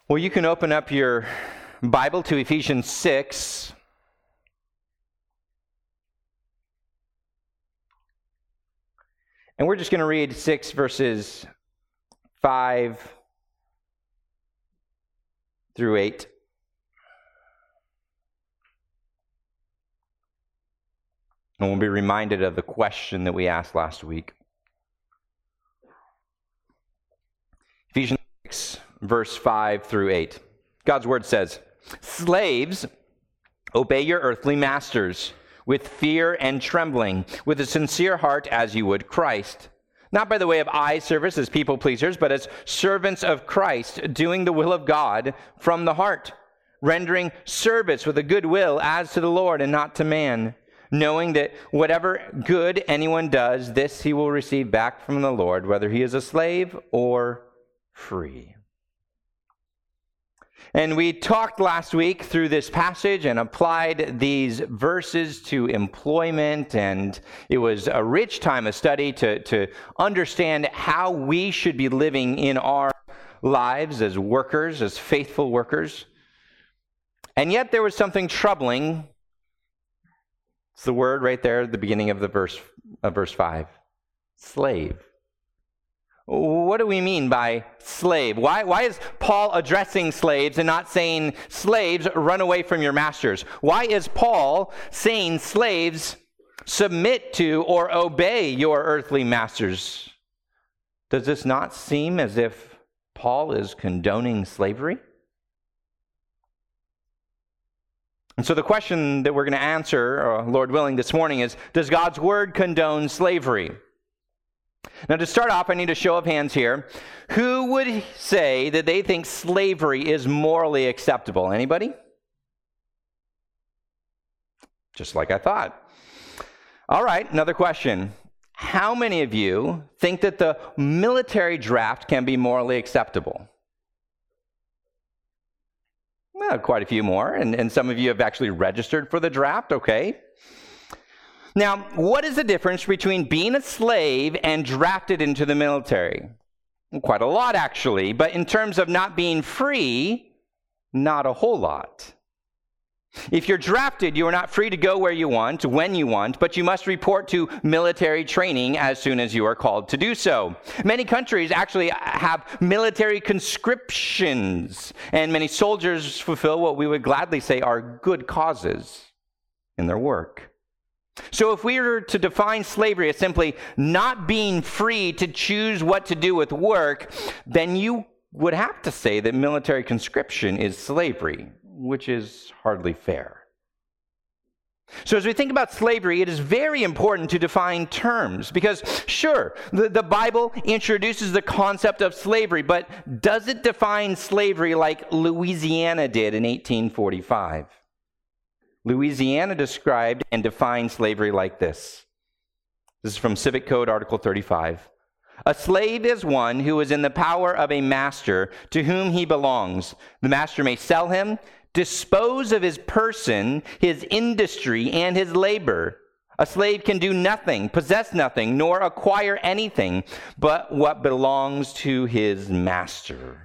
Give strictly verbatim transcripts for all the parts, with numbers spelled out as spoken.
Well, you can open up your Bible to Ephesians six. And we're just going to read six verses five through eight. And we'll be reminded of the question that we asked last week. Ephesians six, verse five through eight. God's word says, "Slaves, obey your earthly masters with fear and trembling, with a sincere heart as you would Christ. Not by the way of eye service as people pleasers, but as servants of Christ, doing the will of God from the heart, rendering service with a good will as to the Lord and not to man, knowing that whatever good anyone does, this he will receive back from the Lord, whether he is a slave or free." And we talked last week through this passage and applied these verses to employment, and it was a rich time of study to, to understand how we should be living in our lives as workers, as faithful workers. And yet there was something troubling. It's the word right there at the beginning of the verse, of verse five. Slave. What do we mean by slave? Why, why is Paul addressing slaves and not saying, slaves, run away from your masters? Why is Paul saying, slaves, submit to or obey your earthly masters? Does this not seem as if Paul is condoning slavery? And so the question that we're going to answer, uh, Lord willing, this morning is, does God's word condone slavery? Now, to start off, I need a show of hands here. Who would say that they think slavery is morally acceptable? Anybody? Just like I thought. All right, another question. How many of you think that the military draft can be morally acceptable? Well, quite a few more, and, and some of you have actually registered for the draft, okay. Now, what is the difference between being a slave and drafted into the military? Quite a lot, actually, but in terms of not being free, not a whole lot. If you're drafted, you are not free to go where you want, when you want, but you must report to military training as soon as you are called to do so. Many countries actually have military conscriptions, and many soldiers fulfill what we would gladly say are good causes in their work. So if we were to define slavery as simply not being free to choose what to do with work, then you would have to say that military conscription is slavery, which is hardly fair. So as we think about slavery, it is very important to define terms, because sure, the, the Bible introduces the concept of slavery, but does it define slavery like Louisiana did in eighteen forty-five? Louisiana described and defined slavery like this. This is from Civic Code, Article thirty-five. "A slave is one who is in the power of a master to whom he belongs. The master may sell him, dispose of his person, his industry, and his labor. A slave can do nothing, possess nothing, nor acquire anything but what belongs to his master."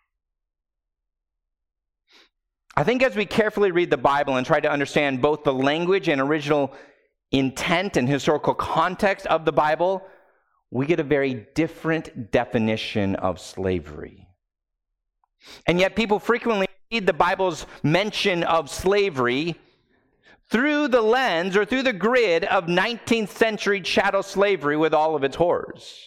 I think as we carefully read the Bible and try to understand both the language and original intent and historical context of the Bible, we get a very different definition of slavery. And yet people frequently read the Bible's mention of slavery through the lens or through the grid of nineteenth century chattel slavery with all of its horrors.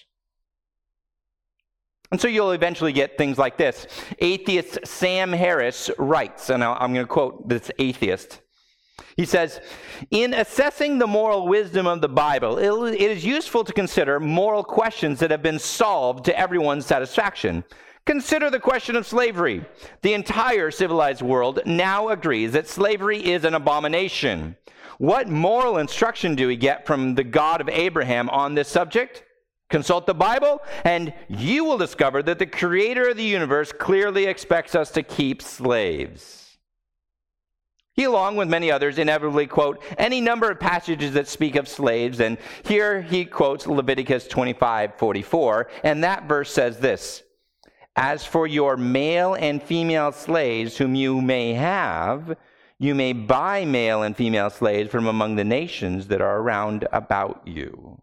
And so you'll eventually get things like this. Atheist Sam Harris writes, and I'm going to quote this atheist. He says, "In assessing the moral wisdom of the Bible, it is useful to consider moral questions that have been solved to everyone's satisfaction. Consider the question of slavery. The entire civilized world now agrees that slavery is an abomination. What moral instruction do we get from the God of Abraham on this subject? Consult the Bible, and you will discover that the creator of the universe clearly expects us to keep slaves." He, along with many others, inevitably quote any number of passages that speak of slaves, and here he quotes Leviticus twenty-five forty-four, and that verse says this: As for your male and female slaves whom you may have, you may buy male and female slaves from among the nations that are around about you.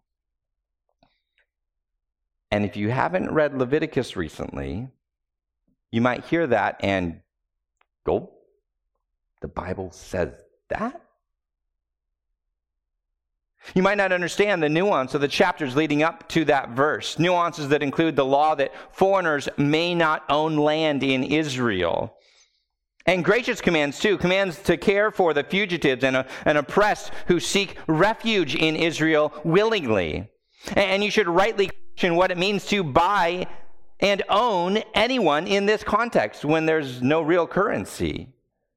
And if you haven't read Leviticus recently, you might hear that and go, the Bible says that? You might not understand the nuance of the chapters leading up to that verse, nuances that include the law that foreigners may not own land in Israel. And gracious commands too, commands to care for the fugitives and, uh, and oppressed who seek refuge in Israel willingly. And you should rightly question what it means to buy and own anyone in this context when there's no real currency.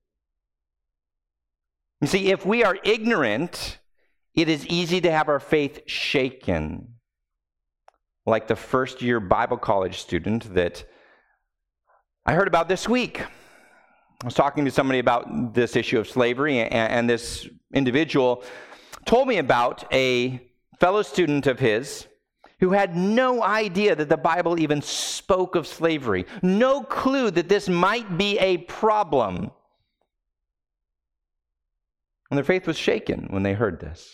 You see, if we are ignorant, it is easy to have our faith shaken. Like the first year Bible college student that I heard about this week. I was talking to somebody about this issue of slavery, and, and this individual told me about a fellow student of his who had no idea that the Bible even spoke of slavery, no clue that this might be a problem. And their faith was shaken when they heard this.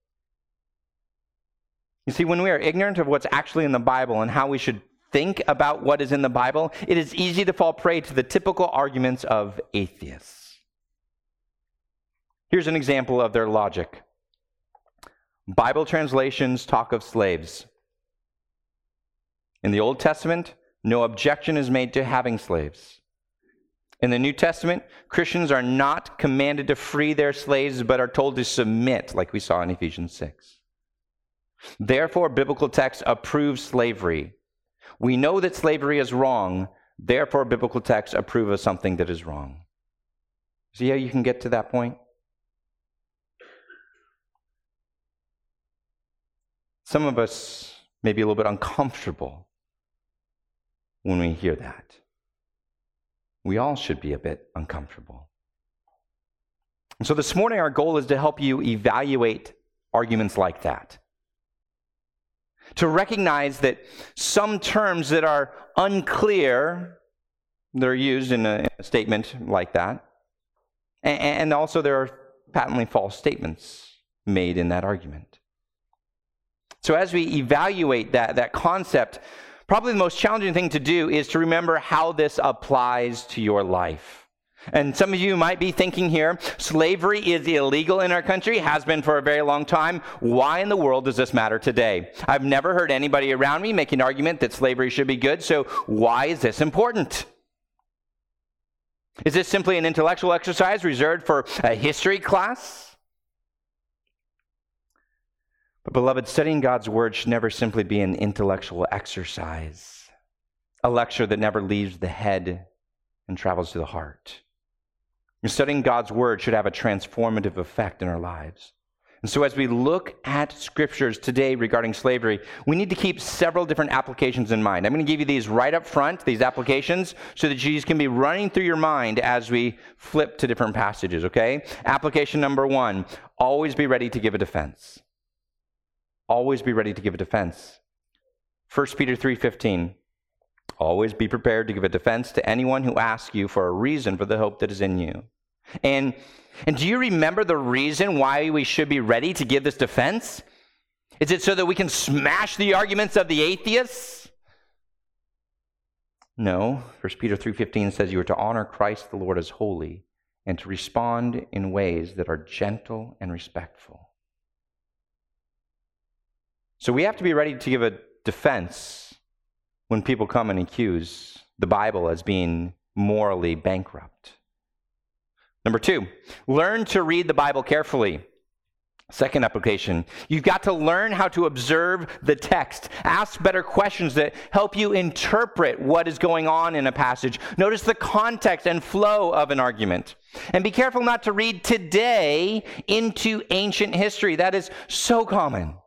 You see, when we are ignorant of what's actually in the Bible and how we should think about what is in the Bible, it is easy to fall prey to the typical arguments of atheists. Here's an example of their logic. Bible translations talk of slaves. In the Old Testament, no objection is made to having slaves. In the New Testament, Christians are not commanded to free their slaves, but are told to submit, like we saw in Ephesians six. Therefore, biblical text approves slavery. We know that slavery is wrong, therefore biblical texts approve of something that is wrong. See how you can get to that point? Some of us may be a little bit uncomfortable when we hear that. We all should be a bit uncomfortable. And so this morning our goal is to help you evaluate arguments like that. To recognize that some terms that are unclear, they're used in a, in a statement like that. And, and also there are patently false statements made in that argument. So as we evaluate that, that concept, probably the most challenging thing to do is to remember how this applies to your life. And some of you might be thinking here, slavery is illegal in our country, has been for a very long time. Why in the world does this matter today? I've never heard anybody around me make an argument that slavery should be good, so why is this important? Is this simply an intellectual exercise reserved for a history class? But beloved, studying God's word should never simply be an intellectual exercise, a lecture that never leaves the head and travels to the heart. And studying God's word should have a transformative effect in our lives. And so as we look at scriptures today regarding slavery, we need to keep several different applications in mind. I'm going to give you these right up front, these applications, so that these can be running through your mind as we flip to different passages, okay? Application number one, always be ready to give a defense. Always be ready to give a defense. First Peter three fifteen. Always be prepared to give a defense to anyone who asks you for a reason for the hope that is in you. And, and do you remember the reason why we should be ready to give this defense? Is it so that we can smash the arguments of the atheists? No. First Peter three fifteen says you are to honor Christ the Lord as holy and to respond in ways that are gentle and respectful. So we have to be ready to give a defense when people come and accuse the Bible as being morally bankrupt. Number two, learn to read the Bible carefully. Second application, you've got to learn how to observe the text. Ask better questions that help you interpret what is going on in a passage. Notice the context and flow of an argument. And be careful not to read today into ancient history. That is so common.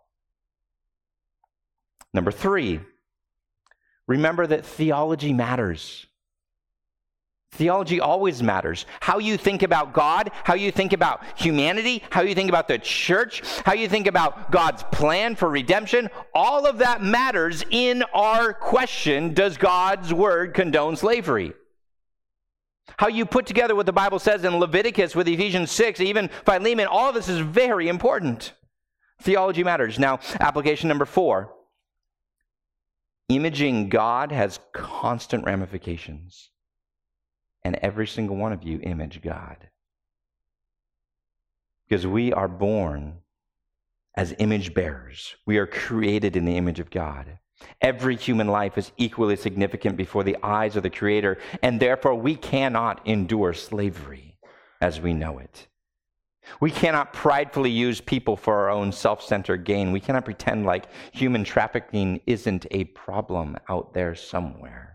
Number three, remember that theology matters. Theology always matters. How you think about God, how you think about humanity, how you think about the church, how you think about God's plan for redemption, all of that matters in our question, does God's word condone slavery? How you put together what the Bible says in Leviticus with Ephesians six, even Philemon, all of this is very important. Theology matters. Now, application number four. Imaging God has constant ramifications. And every single one of you image God. Because we are born as image bearers. We are created in the image of God. Every human life is equally significant before the eyes of the Creator, and therefore we cannot endure slavery as we know it. We cannot pridefully use people for our own self-centered gain. We cannot pretend like human trafficking isn't a problem out there somewhere.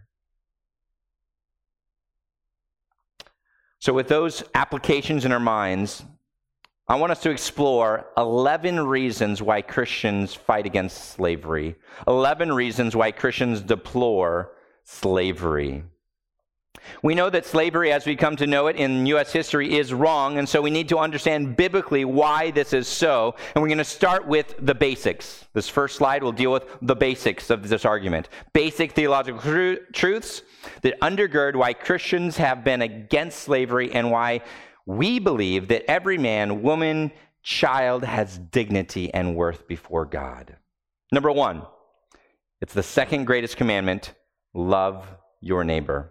So with those applications in our minds, I want us to explore eleven reasons why Christians fight against slavery. eleven reasons why Christians deplore slavery. We know that slavery, as we come to know it in U S history, is wrong, and so we need to understand biblically why this is so. And we're going to start with the basics. This first slide will deal with the basics of this argument. Basic theological tr- truths that undergird why Christians have been against slavery and why we believe that every man, woman, child has dignity and worth before God. Number one, it's the second greatest commandment, love your neighbor.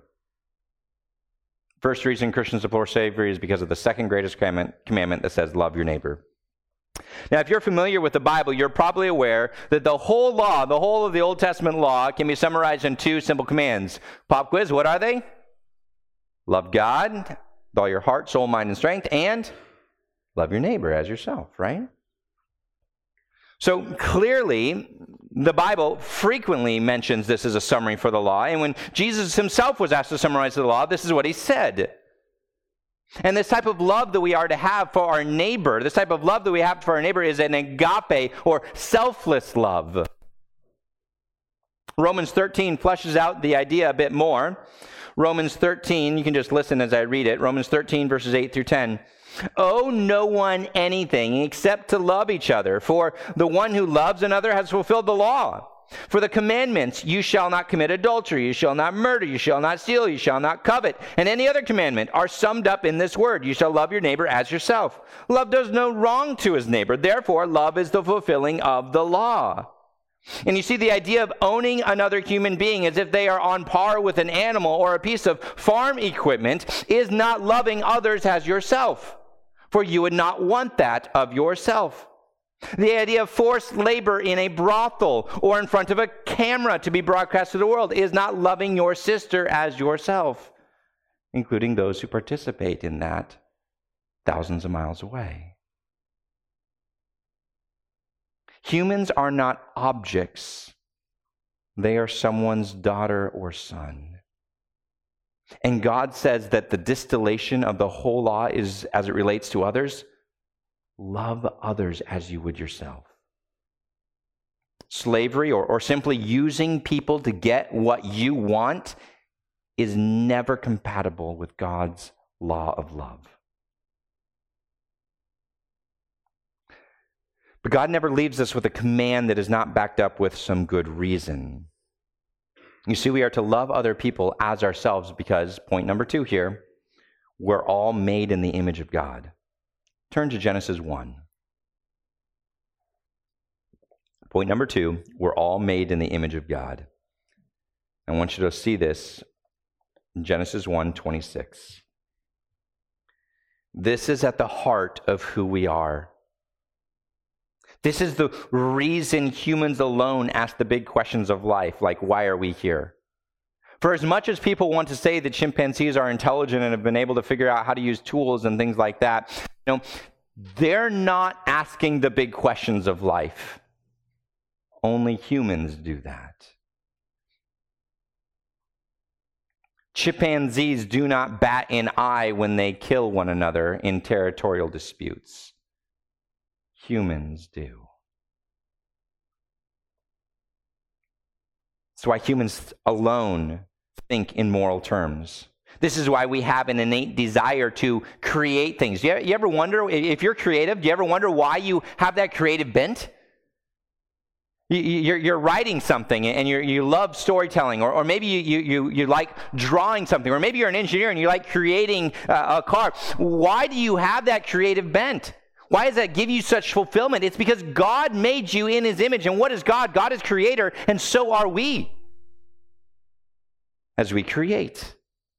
First reason Christians deplore slavery is because of the second greatest commandment, commandment that says, love your neighbor. Now, if you're familiar with the Bible, you're probably aware that the whole law, the whole of the Old Testament law, can be summarized in two simple commands. Pop quiz, what are they? Love God with all your heart, soul, mind, and strength, and love your neighbor as yourself, right? So clearly, the Bible frequently mentions this as a summary for the law, and when Jesus himself was asked to summarize the law, this is what he said. And this type of love that we are to have for our neighbor, this type of love that we have for our neighbor is an agape or selfless love. Romans thirteen fleshes out the idea a bit more. Romans thirteen, you can just listen as I read it. Romans thirteen, verses eight through ten. Owe no one anything except to love each other, for the one who loves another has fulfilled the law. For the commandments, you shall not commit adultery, you shall not murder, you shall not steal, you shall not covet, and any other commandment are summed up in this word, you shall love your neighbor as yourself. Love does no wrong to his neighbor, therefore love is the fulfilling of the law. And you see the idea of owning another human being as if they are on par with an animal or a piece of farm equipment is not loving others as yourself. For you would not want that of yourself. The idea of forced labor in a brothel or in front of a camera to be broadcast to the world is not loving your sister as yourself, including those who participate in that thousands of miles away. Humans are not objects. They are someone's daughter or son. And God says that the distillation of the whole law is, as it relates to others, love others as you would yourself. Slavery or, or simply using people to get what you want is never compatible with God's law of love. But God never leaves us with a command that is not backed up with some good reason. You see, we are to love other people as ourselves because, point number two here, we're all made in the image of God. Turn to Genesis one. Point number two, we're all made in the image of God. I want you to see this in Genesis one twenty-six. This is at the heart of who we are. This is the reason humans alone ask the big questions of life, like, why are we here? For as much as people want to say that chimpanzees are intelligent and have been able to figure out how to use tools and things like that, you know, they're not asking the big questions of life. Only humans do that. Chimpanzees do not bat an eye when they kill one another in territorial disputes. Humans do. That's why humans alone think in moral terms. This is why we have an innate desire to create things. You, you ever wonder, if you're creative, do you ever wonder why you have that creative bent? You, you're, you're writing something and you're, you love storytelling, or, or maybe you, you, you, you like drawing something, or maybe you're an engineer and you like creating uh, a car. Why do you have that creative bent? Why does that give you such fulfillment? It's because God made you in his image. And what is God? God is creator, and so are we as we create.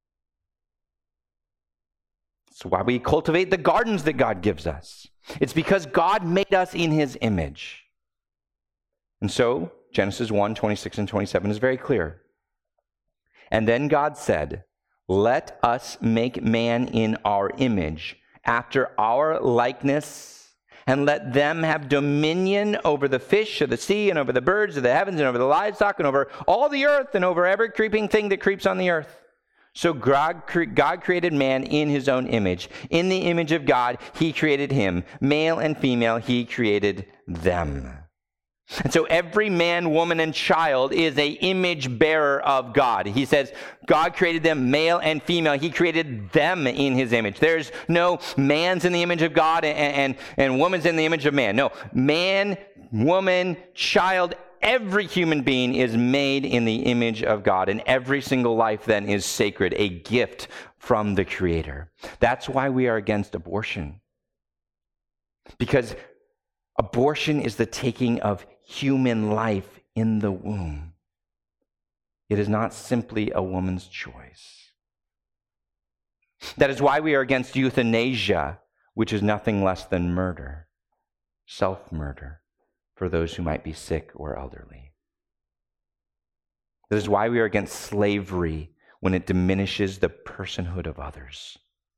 That's why we cultivate the gardens that God gives us. It's because God made us in his image. And so, Genesis one, twenty-six and twenty-seven is very clear. And then God said, "Let us make man in our image, after our likeness, and let them have dominion over the fish of the sea, and over the birds of the heavens, and over the livestock, and over all the earth, and over every creeping thing that creeps on the earth." So God, God created man in his own image. In the image of God, he created him. Male and female, he created them. And so every man, woman, and child is an image bearer of God. He says God created them male and female. He created them in his image. There's no man's in the image of God and, and, and woman's in the image of man. No, man, woman, child, every human being is made in the image of God. And every single life then is sacred, a gift from the Creator. That's why we are against abortion. Because abortion is the taking of human life in the womb. It is not simply a woman's choice. That is why we are against euthanasia, which is nothing less than murder, self-murder, for those who might be sick or elderly. That is why we are against slavery when it diminishes the personhood of others.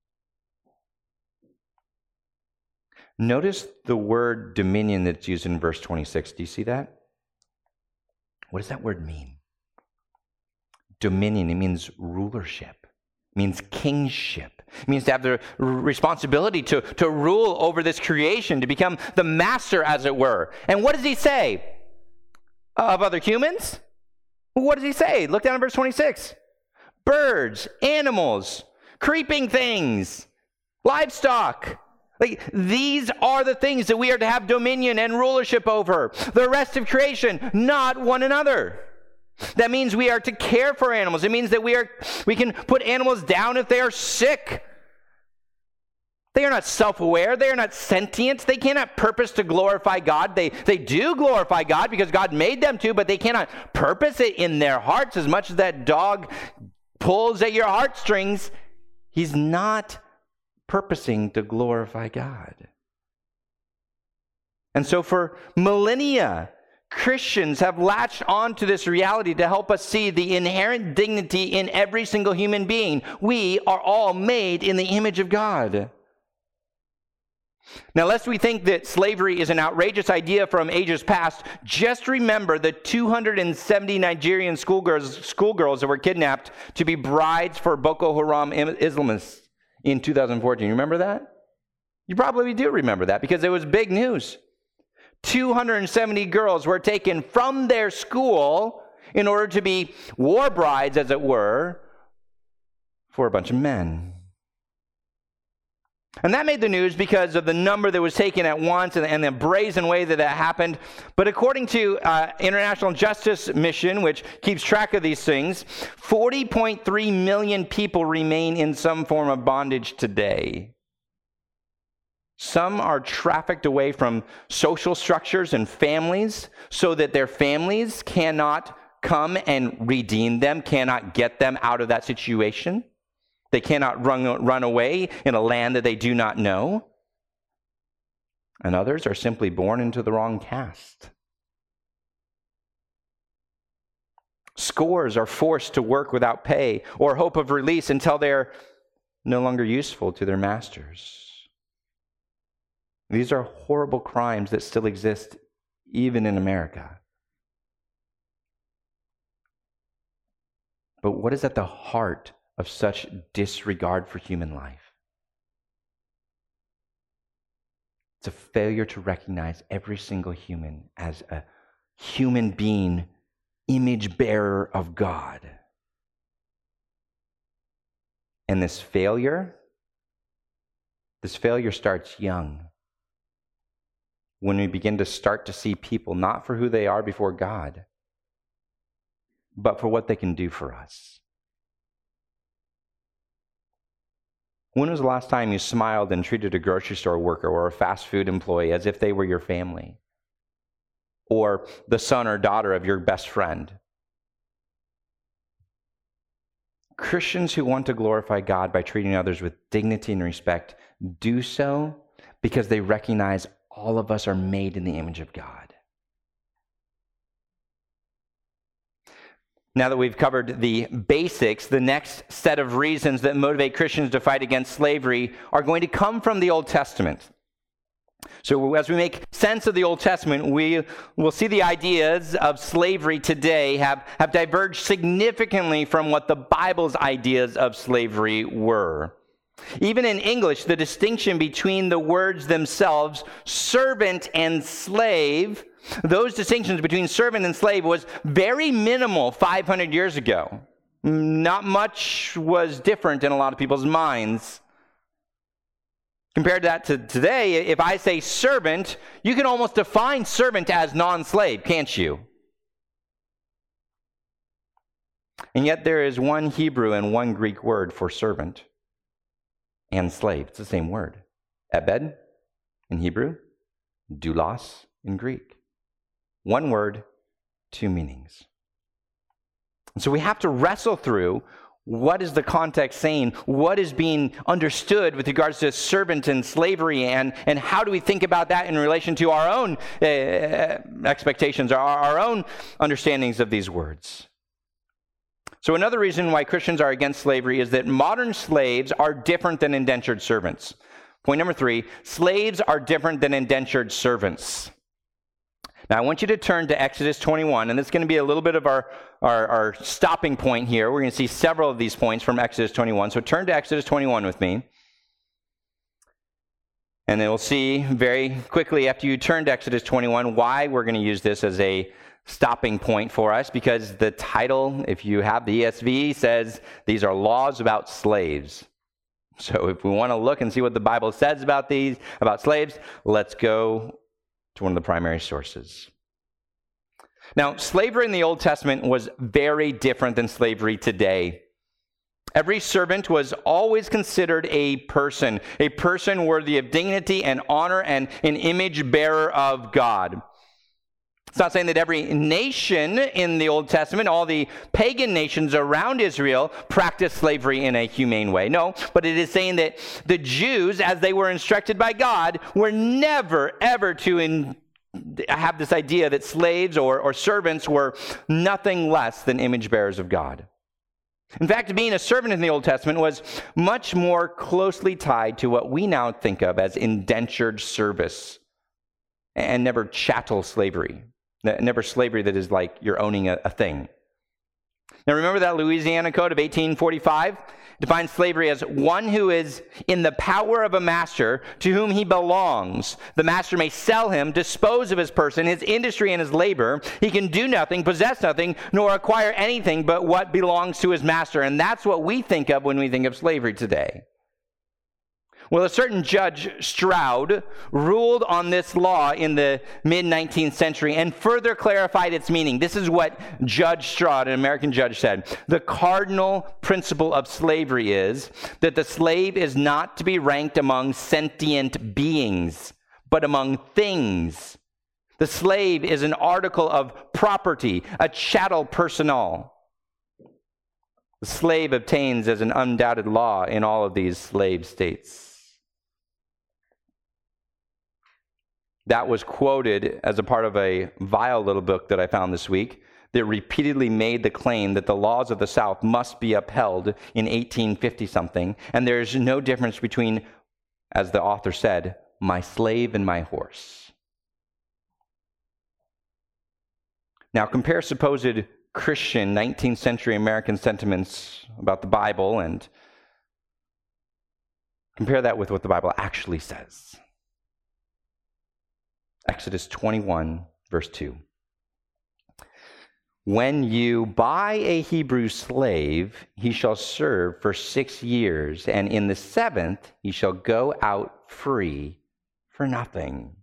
Notice the word dominion that's used in verse twenty-six. Do you see that? What does that word mean? Dominion, it means rulership. It means kingship. It means to have the responsibility to, to rule over this creation, to become the master, as it were. And what does he say? Of other humans? What does he say? Look down at verse twenty-six. Birds, animals, creeping things, livestock. Like, these are the things that we are to have dominion and rulership over. The rest of creation, not one another. That means we are to care for animals. It means that we are we can put animals down if they are sick. They are not self-aware. They are not sentient. They cannot purpose to glorify God. They, they do glorify God because God made them to, but they cannot purpose it in their hearts. As much as that dog pulls at your heartstrings, he's not purposing to glorify God. And so for millennia, Christians have latched onto this reality to help us see the inherent dignity in every single human being. We are all made in the image of God. Now, lest we think that slavery is an outrageous idea from ages past, just remember the two hundred seventy Nigerian schoolgirls, schoolgirls that were kidnapped to be brides for Boko Haram Islamists in two thousand fourteen. You remember that? You probably do remember that because it was big news. two hundred seventy girls were taken from their school in order to be war brides, as it were, for a bunch of men. And that made the news because of the number that was taken at once and, and the brazen way that that happened. But according to uh, International Justice Mission, which keeps track of these things, forty point three million people remain in some form of bondage today. Some are trafficked away from social structures and families so that their families cannot come and redeem them, cannot get them out of that situation. They cannot run, run away in a land that they do not know. And others are simply born into the wrong caste. Scores are forced to work without pay or hope of release until they're no longer useful to their masters. These are horrible crimes that still exist even in America. But what is at the heart of such disregard for human life? It's a failure to recognize every single human as a human being, image bearer of God. And this failure, this failure starts young. When we begin to start to see people not for who they are before God, but for what they can do for us. When was the last time you smiled and treated a grocery store worker or a fast food employee as if they were your family? Or the son or daughter of your best friend? Christians who want to glorify God by treating others with dignity and respect do so because they recognize all of us are made in the image of God. Now that we've covered the basics, the next set of reasons that motivate Christians to fight against slavery are going to come from the Old Testament. So as we make sense of the Old Testament, we will see the ideas of slavery today have, have diverged significantly from what the Bible's ideas of slavery were. Even in English, the distinction between the words themselves, servant and slave, those distinctions between servant and slave was very minimal five hundred years ago. Not much was different in a lot of people's minds. Compared that to today, if I say servant, you can almost define servant as non-slave, can't you? And yet there is one Hebrew and one Greek word for servant and slave. It's the same word. Ebed in Hebrew, doulos in Greek. One word, two meanings. And so we have to wrestle through what is the context saying, what is being understood with regards to servant and slavery, and, and how do we think about that in relation to our own uh, expectations, our, our own understandings of these words. So another reason why Christians are against slavery is that modern slaves are different than indentured servants. Point number three, slaves are different than indentured servants. Now, I want you to turn to Exodus twenty-one, and this is going to be a little bit of our, our, our stopping point here. We're going to see several of these points from Exodus twenty-one. So turn to Exodus twenty-one with me. And then we'll see very quickly after you turn to Exodus twenty-one why we're going to use this as a stopping point for us, because the title, if you have the E S V, says these are laws about slaves. So if we want to look and see what the Bible says about these, about slaves, let's go to one of the primary sources. Now, slavery in the Old Testament was very different than slavery today. Every servant was always considered a person, a person worthy of dignity and honor and an image bearer of God. It's not saying that every nation in the Old Testament, all the pagan nations around Israel, practiced slavery in a humane way. No, but it is saying that the Jews, as they were instructed by God, were never, ever to in, have this idea that slaves or, or servants were nothing less than image bearers of God. In fact, being a servant in the Old Testament was much more closely tied to what we now think of as indentured service, and never chattel slavery. Never slavery that is like you're owning a, a thing. Now remember that Louisiana Code of eighteen forty-five defines slavery as one who is in the power of a master to whom he belongs. The master may sell him, dispose of his person, his industry, and his labor. He can do nothing, possess nothing, nor acquire anything but what belongs to his master. And that's what we think of when we think of slavery today. Well, a certain Judge Stroud ruled on this law in the mid-nineteenth century and further clarified its meaning. This is what Judge Stroud, an American judge, said. The cardinal principle of slavery is that the slave is not to be ranked among sentient beings, but among things. The slave is an article of property, a chattel personal. The slave obtains as an undoubted law in all of these slave states. That was quoted as a part of a vile little book that I found this week that repeatedly made the claim that the laws of the South must be upheld in eighteen fifty something, and there's no difference between, as the author said, my slave and my horse. Now compare supposed Christian nineteenth century American sentiments about the Bible and compare that with what the Bible actually says. Exodus twenty-one, verse two. When you buy a Hebrew slave, he shall serve for six years, and in the seventh he shall go out free for nothing.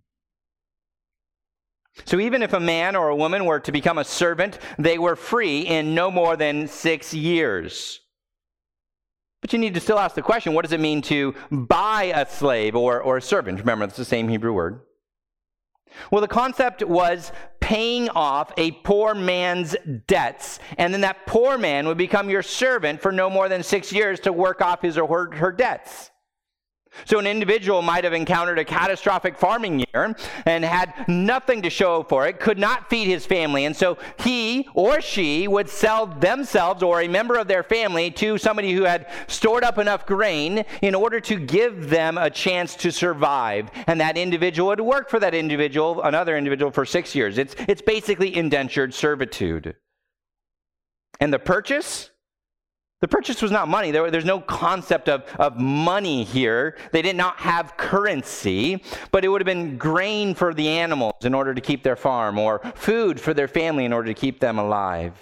So even if a man or a woman were to become a servant, they were free in no more than six years. But you need to still ask the question, what does it mean to buy a slave or, or a servant? Remember, it's the same Hebrew word. Well, the concept was paying off a poor man's debts, and then that poor man would become your servant for no more than six years to work off his or her, her debts. So an individual might have encountered a catastrophic farming year and had nothing to show for it, could not feed his family, and so he or she would sell themselves or a member of their family to somebody who had stored up enough grain in order to give them a chance to survive. And that individual would work for that individual, another individual, for six years. It's, it's basically indentured servitude. And the purchase? The purchase was not money. There, there's no concept of, of money here. They did not have currency, but it would have been grain for the animals in order to keep their farm, or food for their family in order to keep them alive.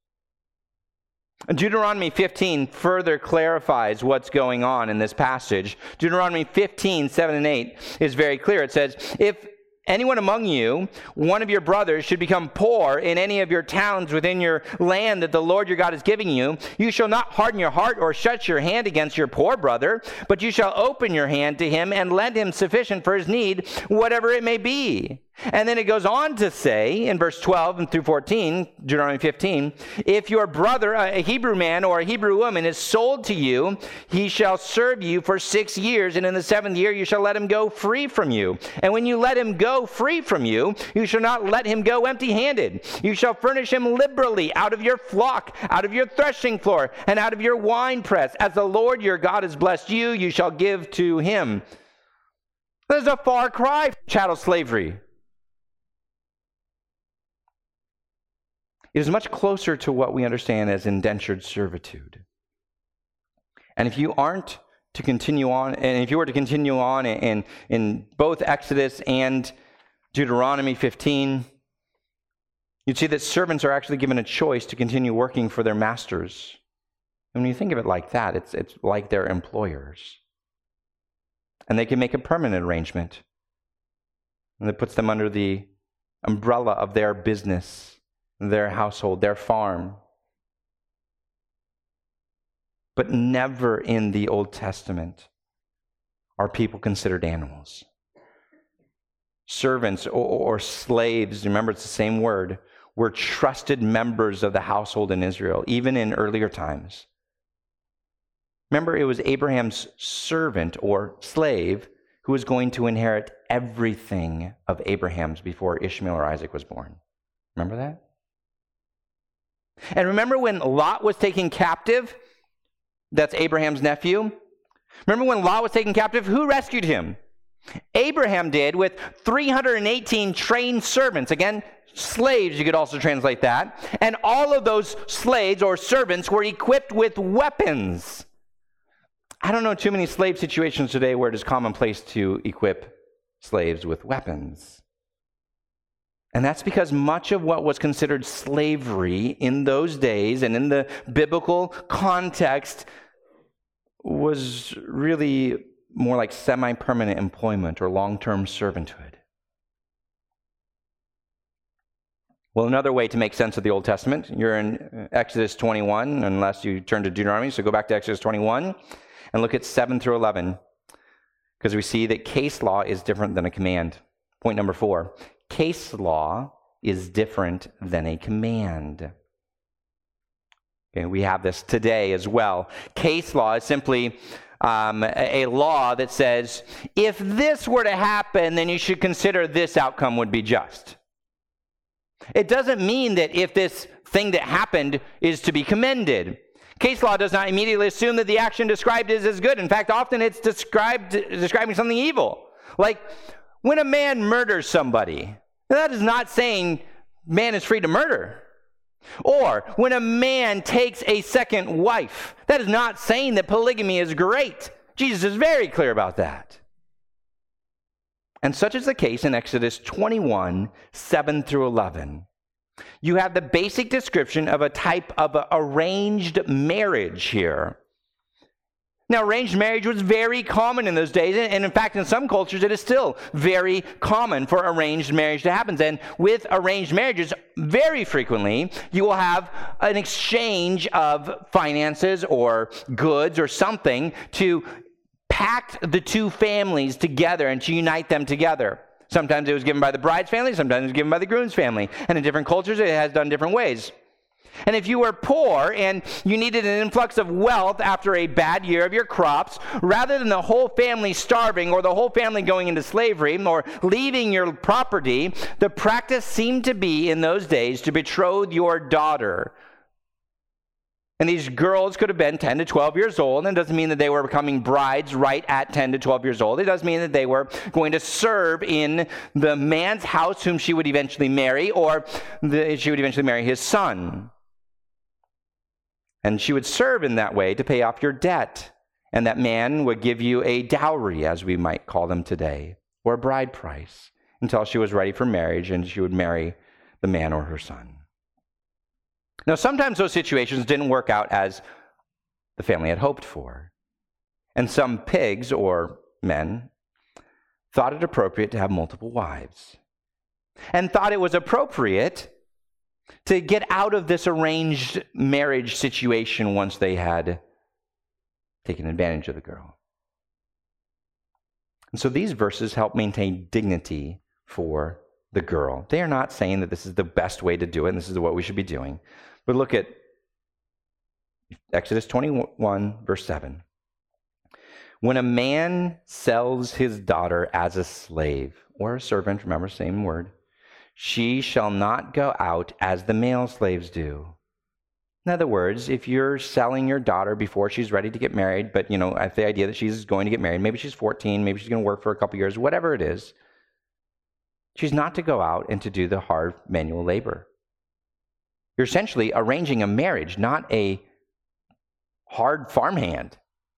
Deuteronomy fifteen further clarifies what's going on in this passage. Deuteronomy fifteen, seven and eight is very clear. It says, if anyone among you, one of your brothers, should become poor in any of your towns within your land that the Lord your God is giving you, you shall not harden your heart or shut your hand against your poor brother, but you shall open your hand to him and lend him sufficient for his need, whatever it may be. And then it goes on to say in verse twelve and through fourteen, Deuteronomy fifteen, if your brother, a Hebrew man or a Hebrew woman, is sold to you, he shall serve you for six years, and in the seventh year you shall let him go free from you. And when you let him go free from you, you shall not let him go empty-handed. You shall furnish him liberally out of your flock, out of your threshing floor, and out of your winepress. As the Lord your God has blessed you, you shall give to him. There's a far cry from chattel slavery. It is much closer to what we understand as indentured servitude. And if you aren't to continue on, and if you were to continue on in, in both Exodus and Deuteronomy fifteen, you'd see that servants are actually given a choice to continue working for their masters. And when you think of it like that, it's, it's like their employers. And they can make a permanent arrangement. And it puts them under the umbrella of their business, their household, their farm. But never in the Old Testament are people considered animals. Servants or, or slaves, remember it's the same word, were trusted members of the household in Israel, even in earlier times. Remember, it was Abraham's servant or slave who was going to inherit everything of Abraham's before Ishmael or Isaac was born. Remember that? And remember when Lot was taken captive? That's Abraham's nephew. Remember when Lot was taken captive? Who rescued him? Abraham did, with three hundred eighteen trained servants. Again, slaves, you could also translate that. And all of those slaves or servants were equipped with weapons. I don't know too many slave situations today where it is commonplace to equip slaves with weapons. And that's because much of what was considered slavery in those days and in the biblical context was really more like semi-permanent employment or long-term servanthood. Well, another way to make sense of the Old Testament, you're in Exodus twenty-one, unless you turn to Deuteronomy, so go back to Exodus twenty-one and look at seven through eleven, because we see that case law is different than a command. Point number four. Case law is different than a command. Okay, we have this today as well. Case law is simply um, a, a law that says, if this were to happen, then you should consider this outcome would be just. It doesn't mean that if this thing that happened is to be commended. Case law does not immediately assume that the action described is as good. In fact, often it's described describing something evil. Like when a man murders somebody, that is not saying man is free to murder. Or when a man takes a second wife, that is not saying that polygamy is great. Jesus is very clear about that. And such is the case in Exodus twenty-one, seven through eleven. You have the basic description of a type of a arranged marriage here. Now, arranged marriage was very common in those days, and in fact, in some cultures, it is still very common for arranged marriage to happen. And with arranged marriages, very frequently, you will have an exchange of finances or goods or something to pact the two families together and to unite them together. Sometimes it was given by the bride's family, sometimes it was given by the groom's family. And in different cultures, it has done different ways. And if you were poor and you needed an influx of wealth after a bad year of your crops, rather than the whole family starving or the whole family going into slavery or leaving your property, the practice seemed to be in those days to betroth your daughter. And these girls could have been ten to twelve years old, and it doesn't mean that they were becoming brides right at ten to twelve years old. It does mean that they were going to serve in the man's house whom she would eventually marry, or the, she would eventually marry his son. And she would serve in that way to pay off your debt. And that man would give you a dowry, as we might call them today, or a bride price, until she was ready for marriage and she would marry the man or her son. Now, sometimes those situations didn't work out as the family had hoped for. And some pigs, or men, thought it appropriate to have multiple wives. And thought it was appropriate to get out of this arranged marriage situation once they had taken advantage of the girl. And so these verses help maintain dignity for the girl. They are not saying that this is the best way to do it and this is what we should be doing. But look at Exodus twenty-one, verse seven. When a man sells his daughter as a slave or a servant, remember, same word, she shall not go out as the male slaves do. In other words, if you're selling your daughter before she's ready to get married, but, you know, I have the idea that she's going to get married, maybe she's fourteen, maybe she's going to work for a couple years, whatever it is, she's not to go out and to do the hard manual labor. You're essentially arranging a marriage, not a hard farmhand.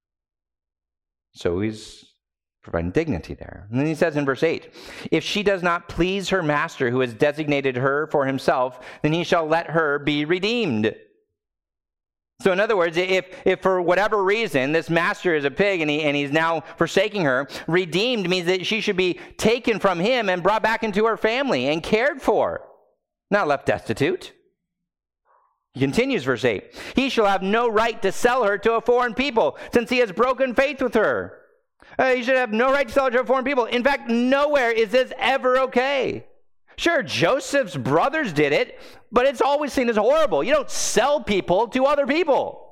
So he's providing dignity there. And then he says in verse eight, if she does not please her master who has designated her for himself, then he shall let her be redeemed. So in other words, if, if for whatever reason this master is a pig and, he, and he's now forsaking her, redeemed means that she should be taken from him and brought back into her family and cared for, not left destitute. He continues, verse eight, he shall have no right to sell her to a foreign people, since he has broken faith with her. Uh, he should have no right to sell her to a foreign people. In fact, nowhere is this ever okay. Sure, Joseph's brothers did it, but it's always seen as horrible. You don't sell people to other people.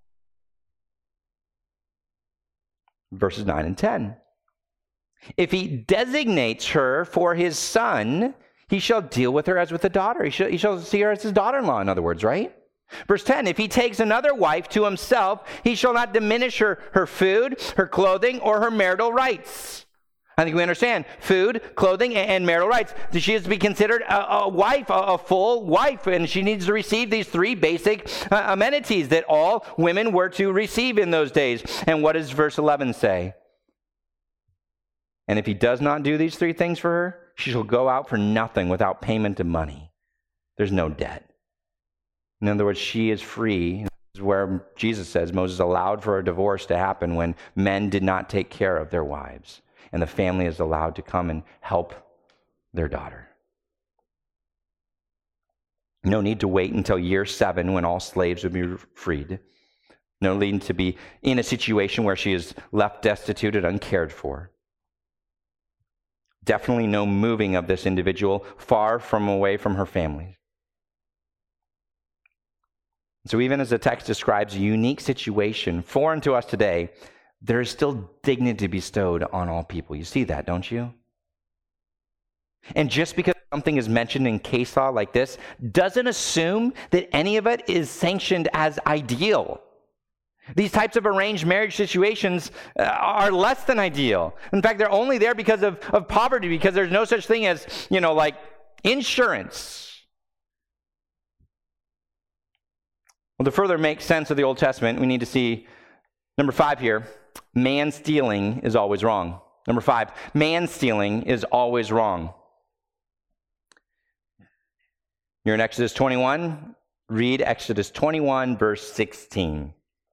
Verses nine and ten. If he designates her for his son, he shall deal with her as with a daughter. He shall, he shall see her as his daughter-in-law, in other words, right? Verse ten, if he takes another wife to himself, he shall not diminish her, her food, her clothing, or her marital rights. I think we understand food, clothing, and marital rights. She is to be considered a, a wife, a, a full wife, and she needs to receive these three basic uh, amenities that all women were to receive in those days. And what does verse eleven say? And if he does not do these three things for her, she shall go out for nothing without payment of money. There's no debt. In other words, she is free. This is where Jesus says Moses allowed for a divorce to happen when men did not take care of their wives. And the family is allowed to come and help their daughter. No need to wait until year seven when all slaves would be freed. No need to be in a situation where she is left destitute and uncared for. Definitely no moving of this individual far from away from her family. So even as the text describes a unique situation foreign to us today, there is still dignity bestowed on all people. You see that, don't you? And just because something is mentioned in case law like this doesn't assume that any of it is sanctioned as ideal. These types of arranged marriage situations uh, are less than ideal. In fact, they're only there because of, of poverty, because there's no such thing as, you know, like insurance. Well, to further make sense of the Old Testament, we need to see number five here. Man stealing is always wrong. Number five, man stealing is always wrong. You're in Exodus twenty-one. Read Exodus twenty-one, verse sixteen.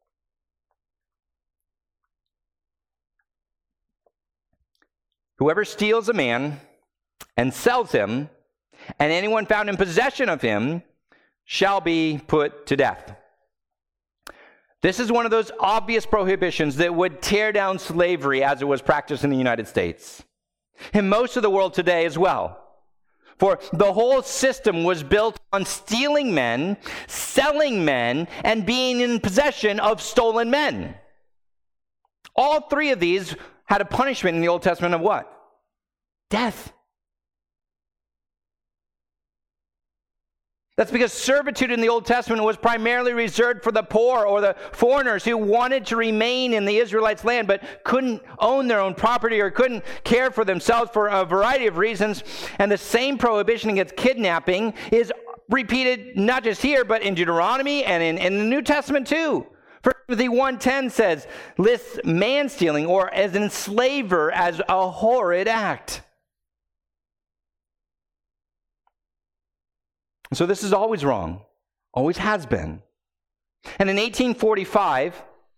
Whoever steals a man and sells him, and anyone found in possession of him, shall be put to death. This is one of those obvious prohibitions that would tear down slavery as it was practiced in the United States, in most of the world today as well. For the whole system was built on stealing men, selling men, and being in possession of stolen men. All three of these had a punishment in the Old Testament of what? Death. That's because servitude in the Old Testament was primarily reserved for the poor or the foreigners who wanted to remain in the Israelites' land but couldn't own their own property or couldn't care for themselves for a variety of reasons. And the same prohibition against kidnapping is repeated not just here, but in Deuteronomy and in, in the New Testament too. First Timothy one ten says, lists man-stealing or as an enslaver as a horrid act. So this is always wrong, always has been. And in eighteen forty-five,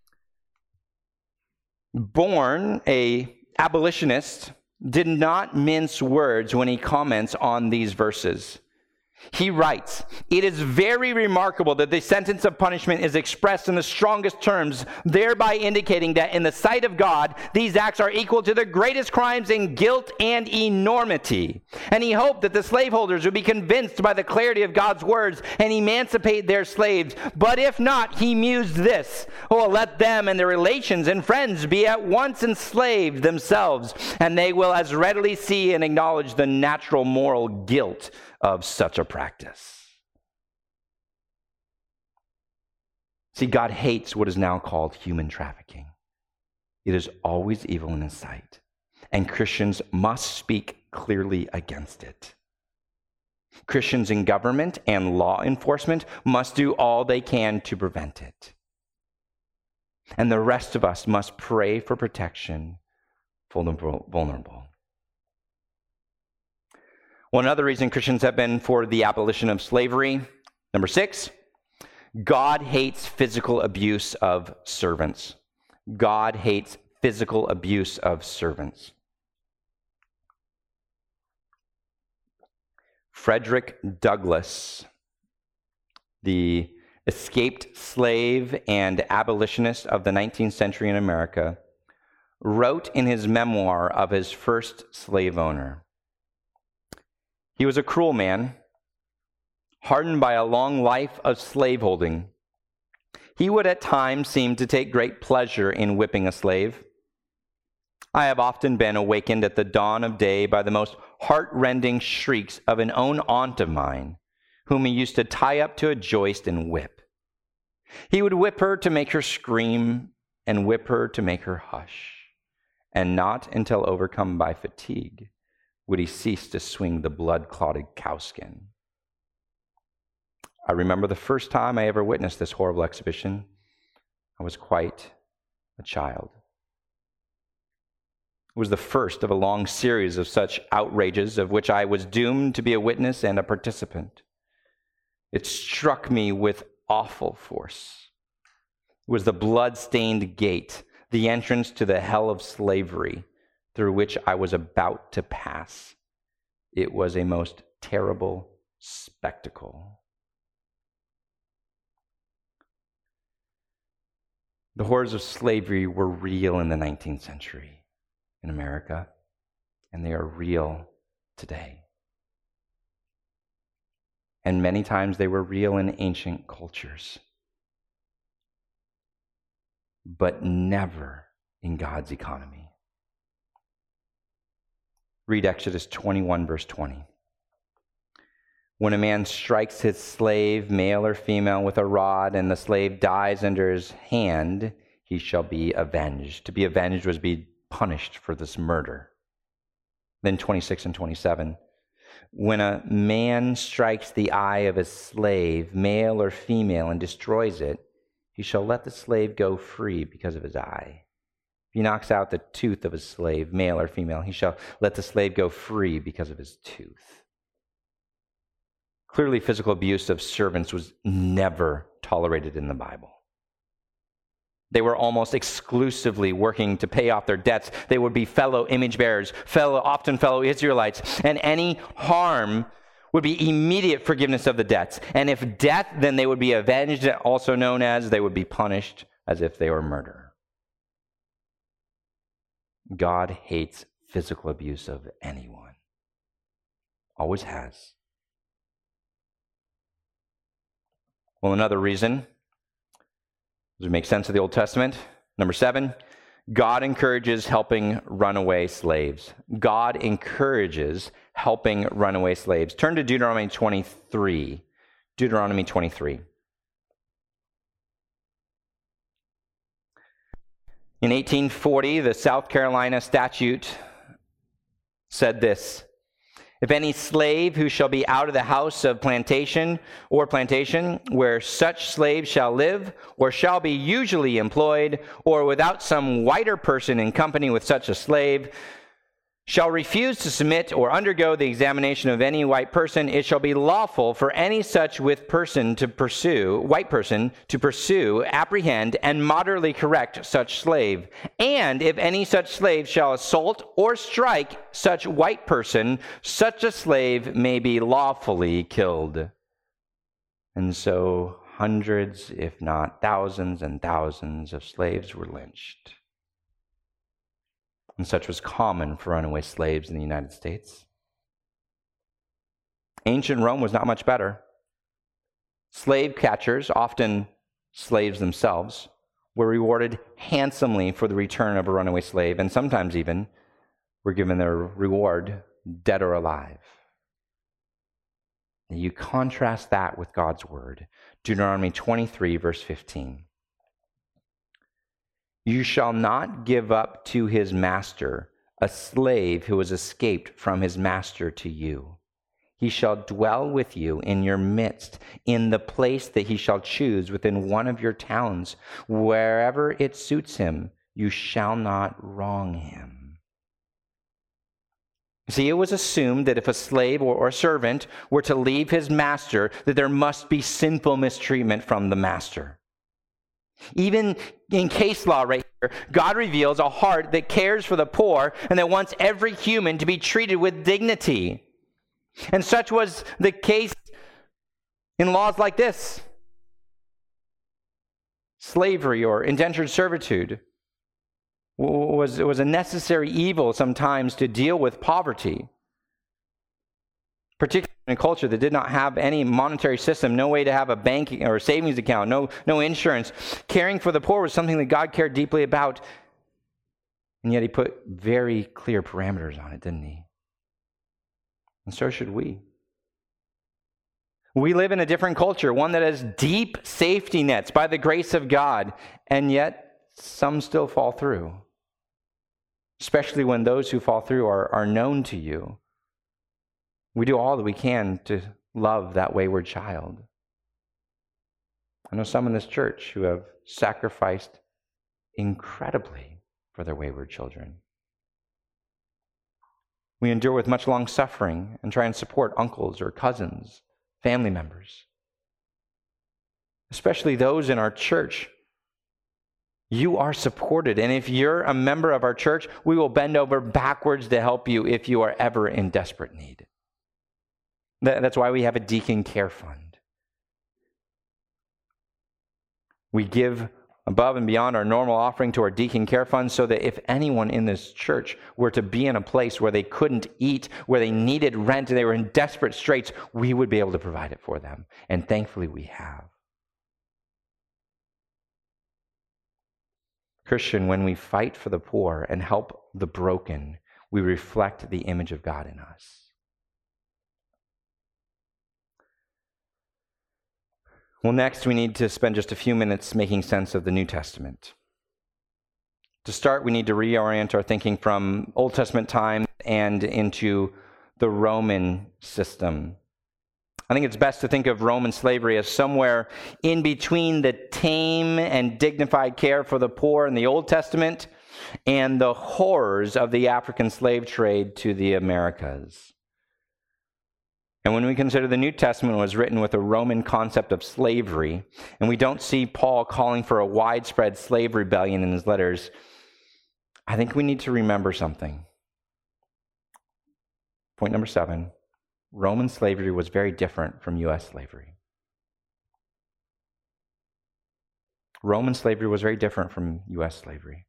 Bourne, a abolitionist, did not mince words when he comments on these verses. He writes, "It is very remarkable that the sentence of punishment is expressed in the strongest terms, thereby indicating that in the sight of God, these acts are equal to the greatest crimes in guilt and enormity." And he hoped that the slaveholders would be convinced by the clarity of God's words and emancipate their slaves. But if not, he mused this, "Oh, let them and their relations and friends be at once enslaved themselves, and they will as readily see and acknowledge the natural moral guilt of such a practice." See, God hates what is now called human trafficking. It is always evil in his sight, and Christians must speak clearly against it. Christians in government and law enforcement must do all they can to prevent it. And the rest of us must pray for protection for the vulnerable. One other reason Christians have been for the abolition of slavery, number six, God hates physical abuse of servants. God hates physical abuse of servants. Frederick Douglass, the escaped slave and abolitionist of the nineteenth century in America, wrote in his memoir of his first slave owner, "He was a cruel man, hardened by a long life of slaveholding. He would at times seem to take great pleasure in whipping a slave. I have often been awakened at the dawn of day by the most heart-rending shrieks of an own aunt of mine, whom he used to tie up to a joist and whip. He would whip her to make her scream and whip her to make her hush, and not until overcome by fatigue would he cease to swing the blood-clotted cowskin. I remember the first time I ever witnessed this horrible exhibition. I was quite a child. It was the first of a long series of such outrages of which I was doomed to be a witness and a participant. It struck me with awful force. It was the blood-stained gate, the entrance to the hell of slavery, through which I was about to pass. It was a most terrible spectacle." The horrors of slavery were real in the nineteenth century in America, and they are real today. And many times they were real in ancient cultures, but never in God's economy. Read Exodus twenty-one, verse twenty. "When a man strikes his slave, male or female, with a rod, and the slave dies under his hand, he shall be avenged." To be avenged was be punished for this murder. Then twenty-six and twenty-seven. "When a man strikes the eye of his slave, male or female, and destroys it, he shall let the slave go free because of his eye. If he knocks out the tooth of his slave, male or female, he shall let the slave go free because of his tooth." Clearly, physical abuse of servants was never tolerated in the Bible. They were almost exclusively working to pay off their debts. They would be fellow image bearers, fellow, often fellow Israelites, and any harm would be immediate forgiveness of the debts. And if death, then they would be avenged, also known as they would be punished as if they were murder. God hates physical abuse of anyone. Always has. Well, another reason, does it make sense of the Old Testament? Number seven, God encourages helping runaway slaves. God encourages helping runaway slaves. Turn to Deuteronomy twenty-three. Deuteronomy twenty-three. In eighteen forty, the South Carolina statute said this: if any slave who shall be out of the house of plantation or plantation where such slave shall live or shall be usually employed, or without some whiter person in company with such a slave, shall refuse to submit or undergo the examination of any white person, it shall be lawful for any such with person to pursue, white person to pursue, apprehend, and moderately correct such slave. And if any such slave shall assault or strike such white person, such a slave may be lawfully killed. And so hundreds, if not thousands and thousands of slaves were lynched. And such was common for runaway slaves in the United States. Ancient Rome was not much better. Slave catchers, often slaves themselves, were rewarded handsomely for the return of a runaway slave, and sometimes even were given their reward dead or alive. And you contrast that with God's word. Deuteronomy twenty-three, verse fifteen. You shall not give up to his master a slave who has escaped from his master to you. He shall dwell with you in your midst, in the place that he shall choose within one of your towns. Wherever it suits him, you shall not wrong him. See, it was assumed that if a slave or, or servant were to leave his master, that there must be sinful mistreatment from the master. Even in case law right here, God reveals a heart that cares for the poor and that wants every human to be treated with dignity. And such was the case in laws like this. Slavery or indentured servitude was, was a necessary evil sometimes to deal with poverty, particularly in a culture that did not have any monetary system, no way to have a banking or a savings account, no, no insurance. Caring for the poor was something that God cared deeply about, and yet he put very clear parameters on it, didn't he? And so should we. We live in a different culture, one that has deep safety nets by the grace of God, and yet some still fall through, especially when those who fall through are, are known to you. We do all that we can to love that wayward child. I know some in this church who have sacrificed incredibly for their wayward children. We endure with much long suffering and try and support uncles or cousins, family members. Especially those in our church. You are supported, and if you're a member of our church, we will bend over backwards to help you if you are ever in desperate need. That's why we have a deacon care fund. We give above and beyond our normal offering to our deacon care fund so that if anyone in this church were to be in a place where they couldn't eat, where they needed rent, and they were in desperate straits, we would be able to provide it for them. And thankfully we have. Christian, when we fight for the poor and help the broken, we reflect the image of God in us. Well, next we need to spend just a few minutes making sense of the New Testament. To start, we need to reorient our thinking from Old Testament time and into the Roman system. I think it's best to think of Roman slavery as somewhere in between the tame and dignified care for the poor in the Old Testament and the horrors of the African slave trade to the Americas. And when we consider the New Testament was written with a Roman concept of slavery, and we don't see Paul calling for a widespread slave rebellion in his letters, I think we need to remember something. Point number seven, Roman slavery was very different from U S slavery. Roman slavery was very different from U S slavery.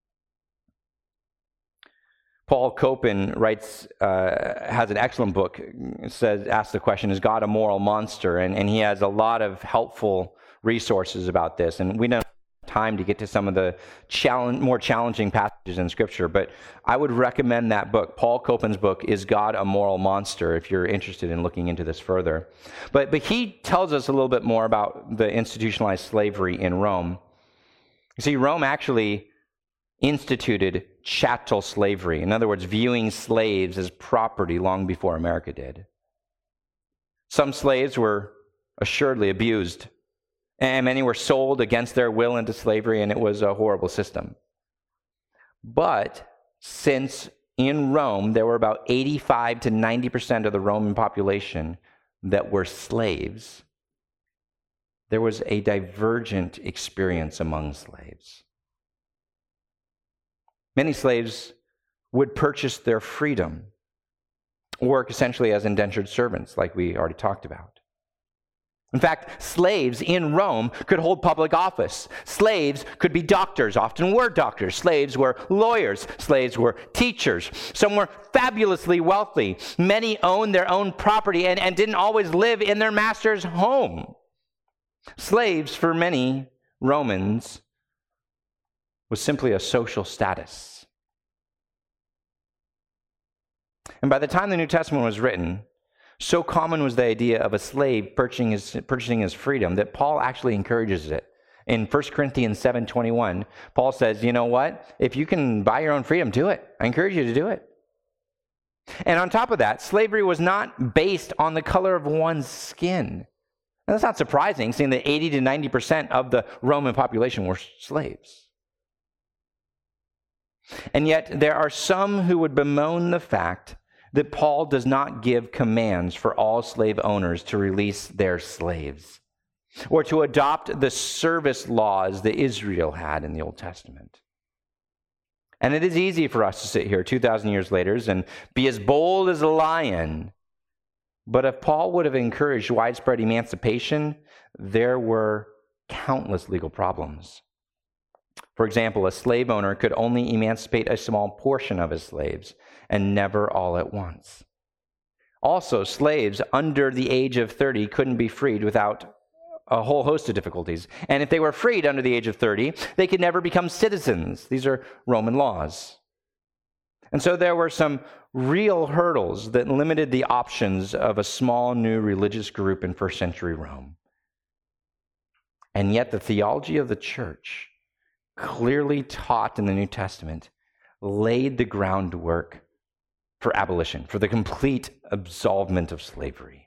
Paul Copan writes, uh, has an excellent book, says, asks the question, is God a moral monster? And, and he has a lot of helpful resources about this. And we don't have time to get to some of the challenge, more challenging passages in Scripture, but I would recommend that book. Paul Copan's book, Is God a Moral Monster, if you're interested in looking into this further. But, but he tells us a little bit more about the institutionalized slavery in Rome. You see, Rome actually instituted chattel slavery. In other words, viewing slaves as property long before America did. Some slaves were assuredly abused, and many were sold against their will into slavery, and it was a horrible system. But since in Rome there were about eighty-five to ninety percent of the Roman population that were slaves, there was a divergent experience among slaves. Many slaves would purchase their freedom, work essentially as indentured servants, like we already talked about. In fact, slaves in Rome could hold public office. Slaves could be doctors, often were doctors. Slaves were lawyers. Slaves were teachers. Some were fabulously wealthy. Many owned their own property and, and didn't always live in their master's home. Slaves, for many Romans, was simply a social status. And by the time the New Testament was written, so common was the idea of a slave purchasing his, purchasing his freedom that Paul actually encourages it. In First Corinthians seven twenty-one, Paul says, you know what? If you can buy your own freedom, do it. I encourage you to do it. And on top of that, slavery was not based on the color of one's skin. And that's not surprising, seeing that eighty to ninety percent of the Roman population were slaves. And yet, there are some who would bemoan the fact that Paul does not give commands for all slave owners to release their slaves or to adopt the service laws that Israel had in the Old Testament. And it is easy for us to sit here two thousand years later and be as bold as a lion. But if Paul would have encouraged widespread emancipation, there were countless legal problems. For example, a slave owner could only emancipate a small portion of his slaves and never all at once. Also, slaves under the age of thirty couldn't be freed without a whole host of difficulties. And if they were freed under the age of thirty, they could never become citizens. These are Roman laws. And so there were some real hurdles that limited the options of a small new religious group in first century Rome. And yet the theology of the church, clearly taught in the New Testament, laid the groundwork for abolition, for the complete absolvement of slavery.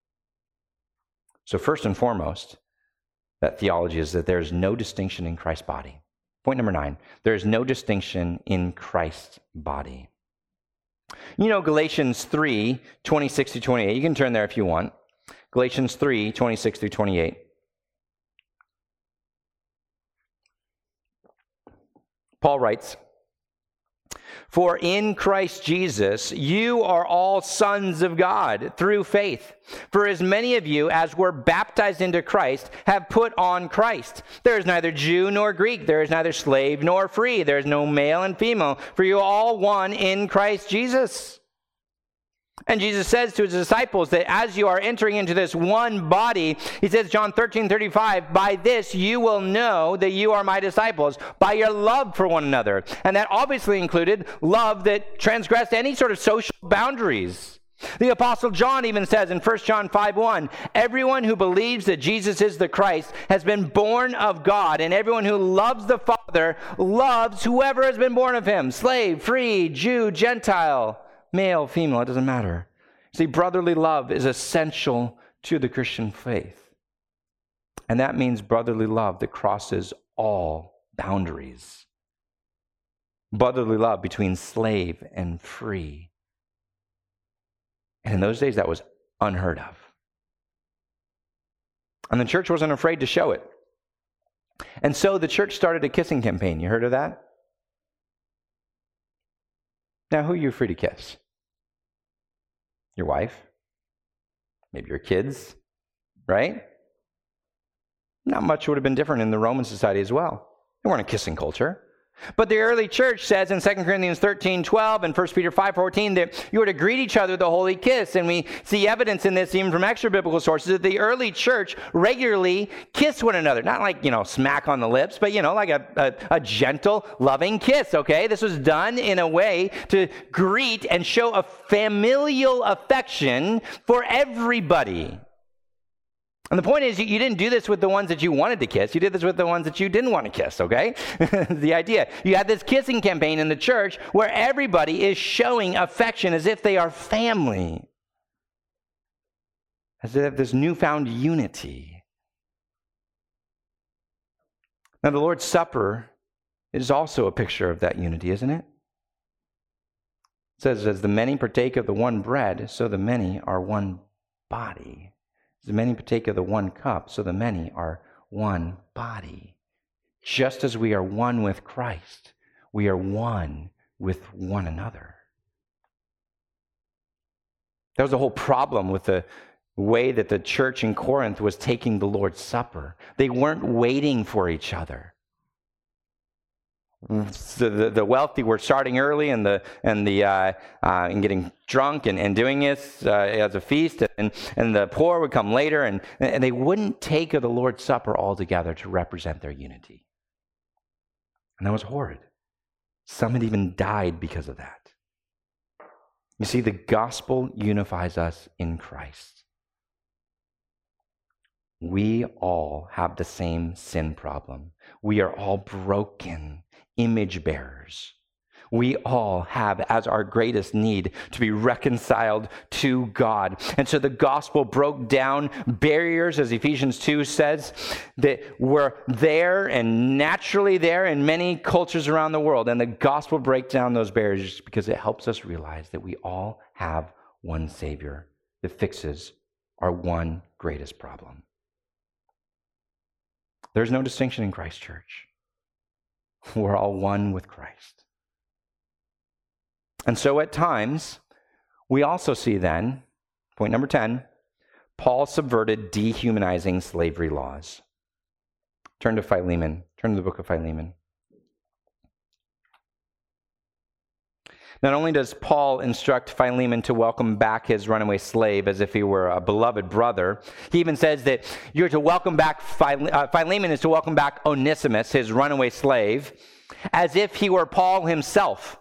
So first and foremost, that theology is that there is no distinction in Christ's body. Point number nine, there is no distinction in Christ's body. You know Galatians three, twenty-six to twenty-eight. You can turn there if you want. Galatians three, twenty-six through twenty-eight. Paul writes, "For in Christ Jesus you are all sons of God through faith. For as many of you as were baptized into Christ have put on Christ. There is neither Jew nor Greek, there is neither slave nor free, there is no male and female, for you are all one in Christ Jesus." And Jesus says to his disciples that as you are entering into this one body, he says, John thirteen thirty-five, "By this you will know that you are my disciples, by your love for one another." And that obviously included love that transgressed any sort of social boundaries. The Apostle John even says in First John five one, "Everyone who believes that Jesus is the Christ has been born of God, and everyone who loves the Father loves whoever has been born of him." Slave, free, Jew, Gentile, male, female, it doesn't matter. See, brotherly love is essential to the Christian faith. And that means brotherly love that crosses all boundaries. Brotherly love between slave and free. And in those days, that was unheard of. And the church wasn't afraid to show it. And so the church started a kissing campaign. You heard of that? Now, who are you free to kiss? Your wife? Maybe your kids? Right? Not much would have been different in the Roman society as well. They weren't a kissing culture. But the early church says in Second Corinthians thirteen twelve and First Peter five fourteen that you were to greet each other with a holy kiss. And we see evidence in this even from extra biblical sources that the early church regularly kissed one another. Not like, you know, smack on the lips, but, you know, like a, a, a gentle, loving kiss, okay? This was done in a way to greet and show a familial affection for everybody. And the point is, you didn't do this with the ones that you wanted to kiss. You did this with the ones that you didn't want to kiss, okay? The idea. You had this kissing campaign in the church where everybody is showing affection as if they are family. As if there's newfound unity. Now, the Lord's Supper is also a picture of that unity, isn't it? It says, as the many partake of the one bread, so the many are one body. As many partake of the one cup, so the many are one body. Just as we are one with Christ, we are one with one another. That was the whole problem with the way that the church in Corinth was taking the Lord's Supper. They weren't waiting for each other. So the, the wealthy were starting early and the and the uh, uh, and getting drunk and, and doing this uh, as a feast, and, and the poor would come later, and, and they wouldn't take of the Lord's Supper altogether to represent their unity. And that was horrid. Some had even died because of that. You see, the gospel unifies us in Christ. We all have the same sin problem. We are all broken image bearers. We all have as our greatest need to be reconciled to God. And so the gospel broke down barriers, as Ephesians two says, that were there and naturally there in many cultures around the world. And the gospel breaks down those barriers because it helps us realize that we all have one Savior that fixes our one greatest problem. There's no distinction in Christ Church. We're all one with Christ. And so at times, we also see then, point number ten, Paul subverted dehumanizing slavery laws. Turn to Philemon. Turn to the book of Philemon. Not only does Paul instruct Philemon to welcome back his runaway slave as if he were a beloved brother, he even says that you're to welcome back, Phile- uh, Philemon is to welcome back Onesimus, his runaway slave, as if he were Paul himself.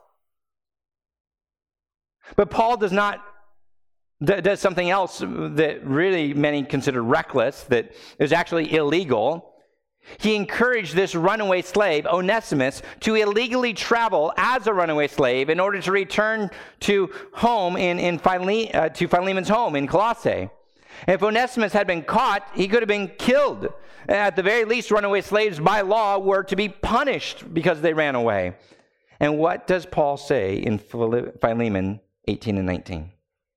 But Paul does not, does something else that really many consider reckless, that is actually illegal. He encouraged this runaway slave, Onesimus, to illegally travel as a runaway slave in order to return to home in, in Phile, uh, to Philemon's home in Colossae. If Onesimus had been caught, he could have been killed. At the very least, runaway slaves by law were to be punished because they ran away. And what does Paul say in Philemon eighteen and nineteen?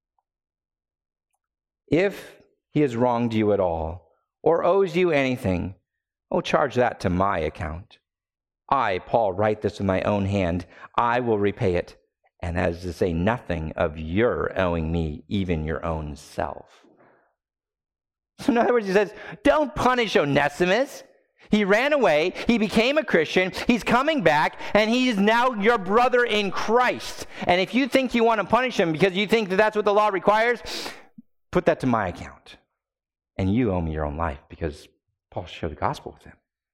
If he has wronged you at all, or owes you anything, oh, charge that to my account. I, Paul, write this with my own hand. I will repay it. And that is to say nothing of your owing me, even your own self. So in other words, he says, don't punish Onesimus. He ran away. He became a Christian. He's coming back, and he is now your brother in Christ. And if you think you want to punish him because you think that that's what the law requires, put that to my account. And you owe me your own life because Paul shared the gospel with him.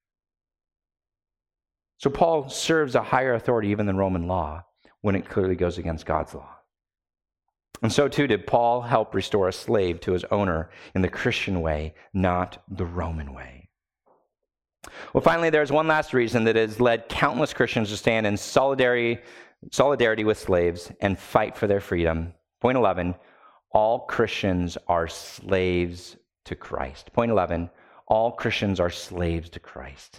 So Paul serves a higher authority even than Roman law when it clearly goes against God's law. And so too did Paul help restore a slave to his owner in the Christian way, not the Roman way. Well, finally, there's one last reason that has led countless Christians to stand in solidarity, solidarity with slaves and fight for their freedom. Point eleven, all Christians are slaves to Christ. Point eleven, all Christians are slaves to Christ.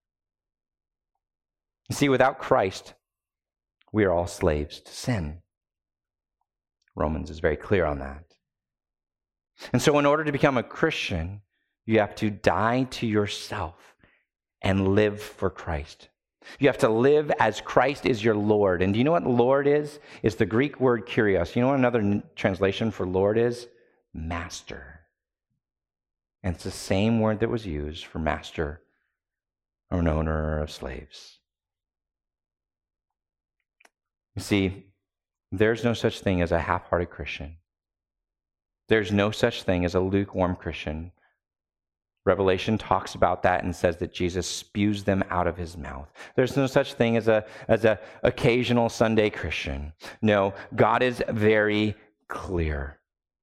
You see, without Christ, we are all slaves to sin. Romans is very clear on that. And so in order to become a Christian, you have to die to yourself and live for Christ. You have to live as Christ is your Lord. And do you know what Lord is? It's the Greek word kurios. You know what another translation for Lord is? Master. And it's the same word that was used for master or an owner of slaves. You see, there's no such thing as a half-hearted Christian. There's no such thing as a lukewarm Christian. Revelation talks about that and says that Jesus spews them out of his mouth. There's no such thing as a as a occasional Sunday Christian. No, God is very clear.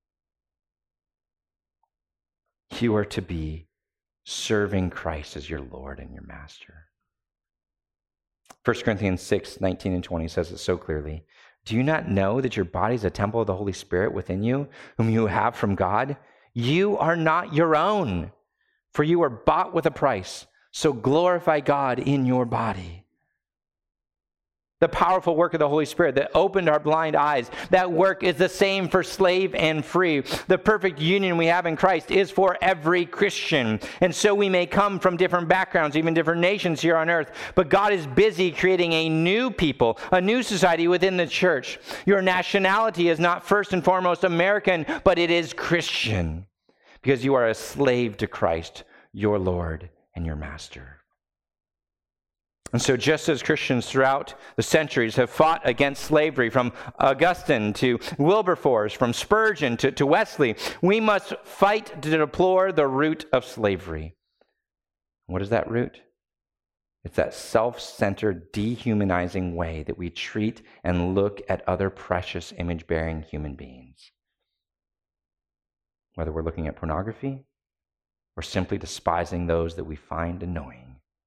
You are to be serving Christ as your Lord and your master. First Corinthians six, nineteen and twenty says it so clearly. Do you not know that your body is a temple of the Holy Spirit within you, whom you have from God? You are not your own, for you are bought with a price. So glorify God in your body. The powerful work of the Holy Spirit that opened our blind eyes, that work is the same for slave and free. The perfect union we have in Christ is for every Christian. And so we may come from different backgrounds, even different nations here on earth, but God is busy creating a new people, a new society within the church. Your nationality is not first and foremost American, but it is Christian, because you are a slave to Christ, your Lord and your master. And so just as Christians throughout the centuries have fought against slavery, from Augustine to Wilberforce, from Spurgeon to, to Wesley, we must fight to deplore the root of slavery. What is that root? It's that self-centered, dehumanizing way that we treat and look at other precious image-bearing human beings. Whether we're looking at pornography or simply despising those that we find annoying.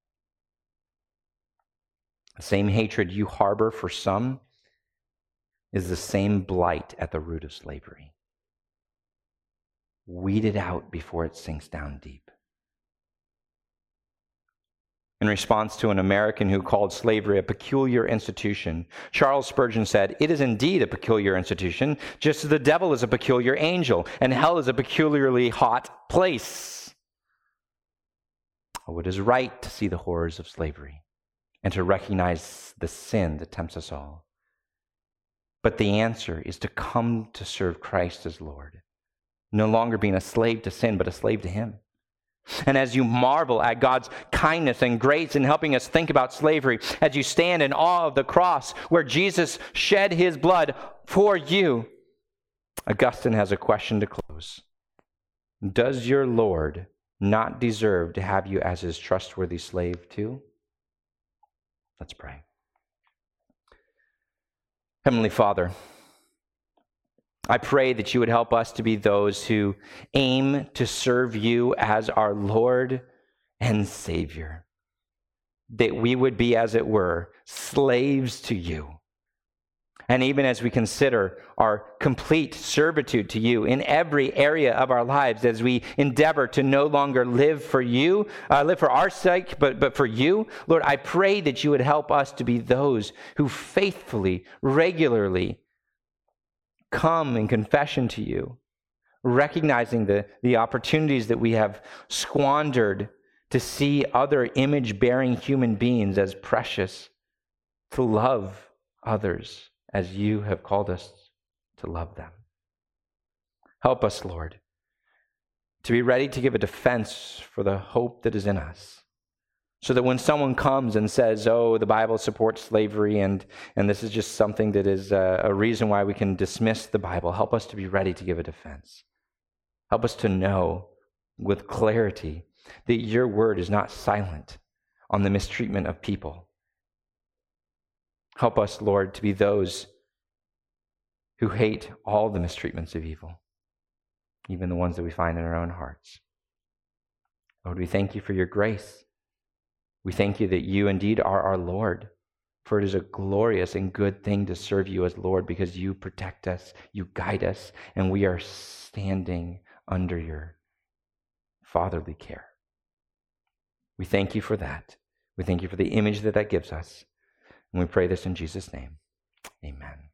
The same hatred you harbor for some is the same blight at the root of slavery. Weed it out before it sinks down deep. In response to an American who called slavery a peculiar institution, Charles Spurgeon said, "It is indeed a peculiar institution, just as the devil is a peculiar angel, and hell is a peculiarly hot place." Oh, it is right to see the horrors of slavery and to recognize the sin that tempts us all. But the answer is to come to serve Christ as Lord, no longer being a slave to sin, but a slave to him. And as you marvel at God's kindness and grace in helping us think about slavery, as you stand in awe of the cross where Jesus shed his blood for you, Augustine has a question to close. Does your Lord not deserve to have you as his trustworthy slave too? Let's pray. Heavenly Father, I pray that you would help us to be those who aim to serve you as our Lord and Savior. That we would be, as it were, slaves to you. And even as we consider our complete servitude to you in every area of our lives, as we endeavor to no longer live for you, uh, live for our sake, but, but for you, Lord, I pray that you would help us to be those who faithfully, regularly come in confession to you, recognizing the, the opportunities that we have squandered to see other image-bearing human beings as precious, to love others as you have called us to love them. Help us, Lord, to be ready to give a defense for the hope that is in us, so that when someone comes and says, oh, the Bible supports slavery and, and this is just something that is a, a reason why we can dismiss the Bible, help us to be ready to give a defense. Help us to know with clarity that your word is not silent on the mistreatment of people. Help us, Lord, to be those who hate all the mistreatments of evil, even the ones that we find in our own hearts. Lord, we thank you for your grace. We thank you that you indeed are our Lord, for it is a glorious and good thing to serve you as Lord, because you protect us, you guide us, and we are standing under your fatherly care. We thank you for that. We thank you for the image that that gives us. And we pray this in Jesus' name. Amen.